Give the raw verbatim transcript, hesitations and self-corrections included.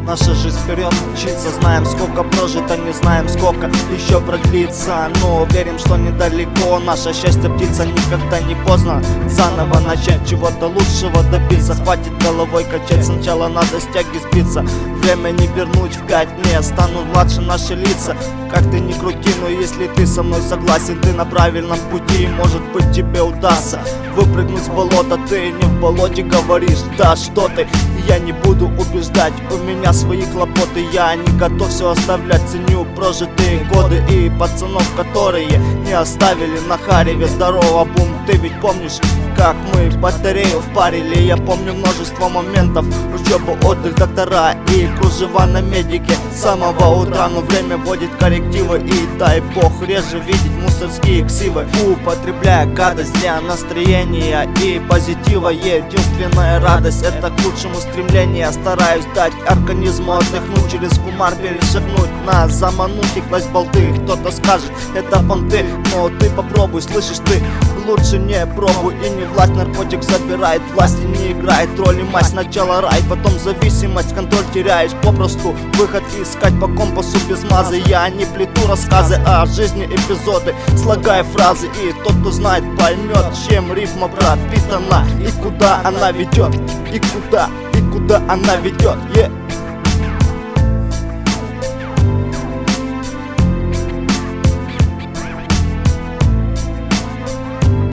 наша жизнь вперед мчится. Знаем, сколько прожито, не знаем, сколько еще продлится, но верим, что недалеко наше счастье птица. Никогда не поздно заново начать, чего-то лучшего добиться. Хватит головой качать, сначала надо с тяги сбиться. Время не вернуть в пять дней, станут младше наши лица. Как ты ни крути, но если ты со мной согласен, ты на правильном пути, может быть тебе удастся выпрыгнуть с болота. Ты не в болоте говоришь, да что ты. Я не буду убеждать, у меня свои хлопоты. Я не готов все оставлять, ценю прожитые годы и пацанов, которые не оставили на Хареве. Здорово, бум, ты ведь помнишь, как мы батарею впарили? Я помню множество моментов: учеба, отдых, доктора и кружева на медике. С самого утра, но время вводит коррективы, и дай бог реже видеть мусорские ксивы. Употребляя гадость для настроения и позитива. Единственная радость — это к лучшему стремление. Стараюсь дать организму отдохнуть, через кумар перешагнуть на заманухи, класть болты. Кто-то скажет, это понты, но ты попробуй, слышишь ты? Лучше не пробуй и не власть. Наркотик забирает, власти не играет роли. Мать, сначала рай, потом зависимость, контроль теряешь попросту. Выход искать по компасу без мазы. Я не плету рассказы о жизни, эпизоды, слагая фразы. И тот, кто знает, поймет, чем рифма пропитана и куда она ведет, и куда, и куда она ведет. Yeah.